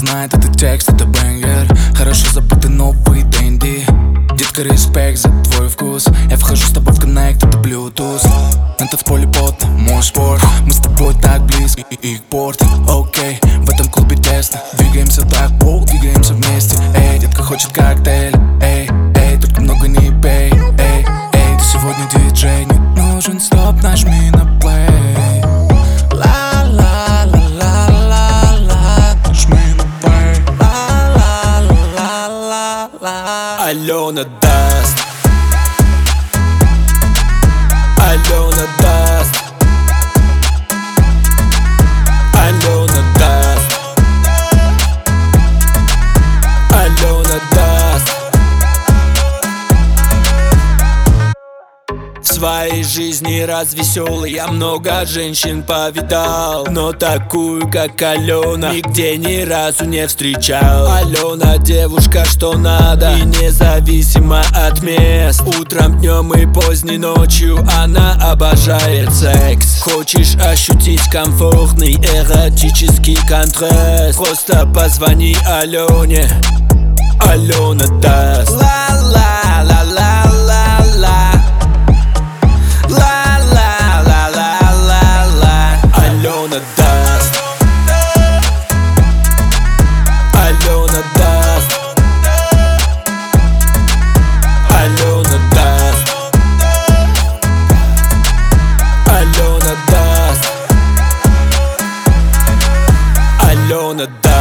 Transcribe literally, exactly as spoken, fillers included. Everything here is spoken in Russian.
знает, это текст, это бэнгер. Хорошо забытый новый Дэнди. Детка, респект за твой вкус. Я вхожу с тобой в коннект, это Bluetooth. На танцполе потно, мой спорт. Мы с тобой так близко, и их порт. Окей, в этом клубе тесно. Двигаемся так, воу, двигаемся вместе. Эй, детка хочет коктейль. Эй, эй, только много не пей. Эй, эй, ты сегодня диджей. Не нужен стоп, нажми на плей. Алена даст, Алена даст, Алена даст, Алена даст. В своей жизни развеселый я много женщин повидал, но такую, как Алена, нигде ни разу не встречал. Алена девушка, что надо, и независимо от мест. Утром, днем и поздней ночью она обожает секс. Хочешь ощутить комфортный эротический контраст? Просто позвони Алене, Алена даст. Ла-ла-ла-ла-ла-ла. Алена даст, Алена даст, Алена даст, Алена даст, Алена даст.